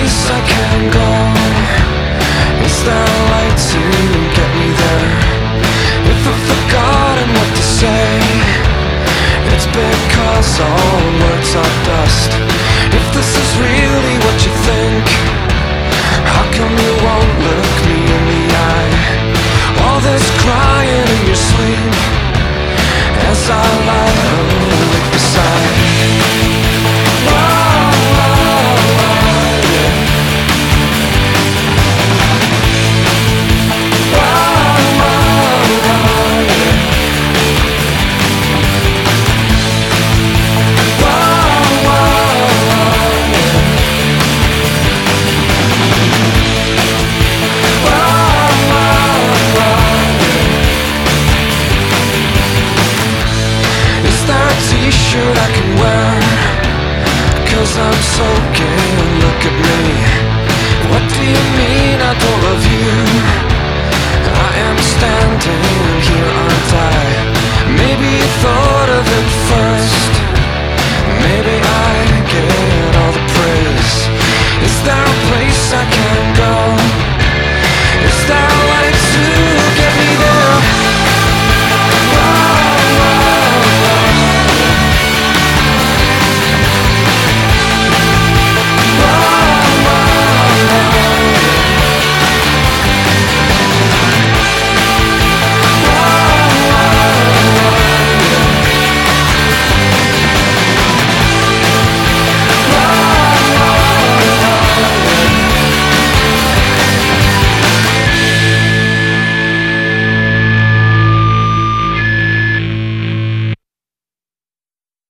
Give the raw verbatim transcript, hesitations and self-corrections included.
place I can go? Is there a light to get me there? If I've forgotten what to say, it's because all words are dust. If this is really what you think, how come you won't look me in the eye? All this crying in your sleep as I lie awake beside. T-shirt I can wear, 'cause I'm soaking, look at me. What do you mean I don't love you? I am standing here, aren't I? Maybe you thought of it first. Maybe I